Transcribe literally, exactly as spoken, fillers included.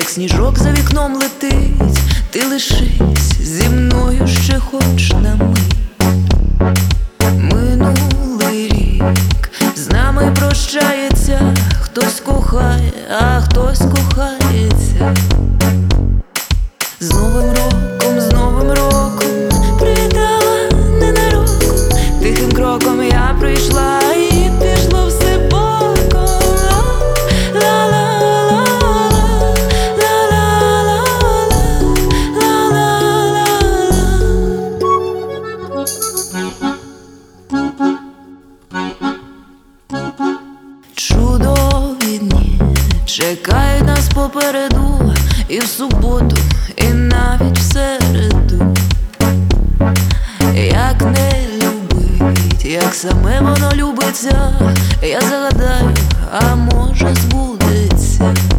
як сніжок за вікном летить, ти лишись зі мною ще хоч на мить. Минулий рік з нами прощається, хтось кохає, а хтось кохається. З Новим роком, з Новим роком привітала ненароком, тихим кроком я прийшла і пішло все боком. Ла-ла-ла-ла, ла-ла-ла-ла, ла-ла-ла. Чудові дні чекають нас попереду, і в суботу, і навіть в середу. Як не любить, як саме воно любиться, я загадаю, а може збудеться.